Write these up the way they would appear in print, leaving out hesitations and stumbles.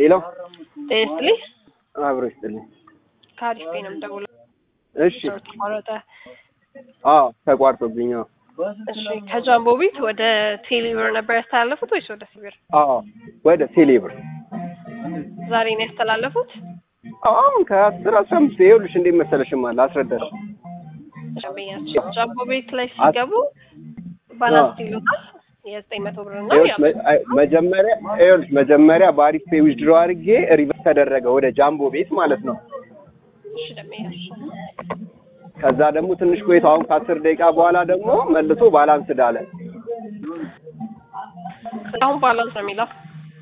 ሄሎ ቴስሊ አብሮ ይስጥልኝ። ካሪፍ ነው ደውለው። እሺ ተቋረጠ። ተቋርጦብኝ። እሺ ከጃምቦ ቤት ወደ ቴሌብር ነበር ያስተላለፉት ወይስ ወደ ሲብር? ወደ ቴሌብር ዛሬ ነው ያስተላለፉት? አሁን ከ10-15 ይኸውልሽ እንዴት መሰለሽማ ላስረዳሽ። ሸበኛቸው ጃምቦ ቤት ላይ ሲገቡ ባላንስ ይሉታል። የ900 ብር ነው መጀመሪያ በአሪፍ ፔይ ዊዝድሮ አድርጌ ሪቨርስ ተደረገ ወደ ጃምቦ ቤት ማለት ነው። እሺ ደምያሽ ከዛ ደግሞ ትንሽ ቆይቶ አሁን ከ10 ደቂቃ በኋላ ደግሞ መልሶ ባላንስ ዳለ። አሁን ባላንስ ነው የሚለው።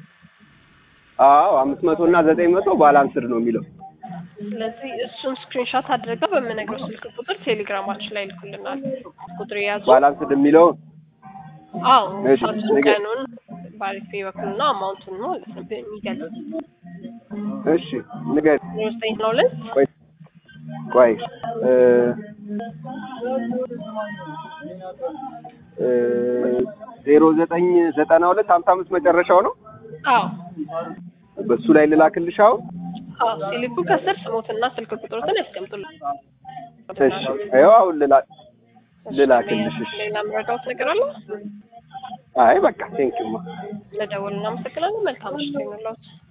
500 እና 900 ባላንስድ ነው የሚለው። ስለዚህ እሱን ስክሪንሾት አድርገው በመነግረው ስልክ ቁጥር ቴሌግራማችን ላይ ልኩልናል። ቁጥር ያዙ። ባላንስድ የሚለው ቀኑን ባሪፍ ይወክልና አማውንቱን ነው ማለት ነው የሚገልጽ። እሺ ንገር። 992 ቆይ 099255 መጨረሻው ነው። በሱ ላይ ልላክልሽ አሁን። ሲልኩ ከስር ስሞትና ስልክ ቁጥሩን ያስቀምጡልኝ። እሺ አሁን ልላክልሽ። ሌላ ምረዳውት ነገር አለ? አይ በቃ ቴንኪው። ለደወልና መሰግናለሁ። መልካም ምሽት ይሁንልዎት።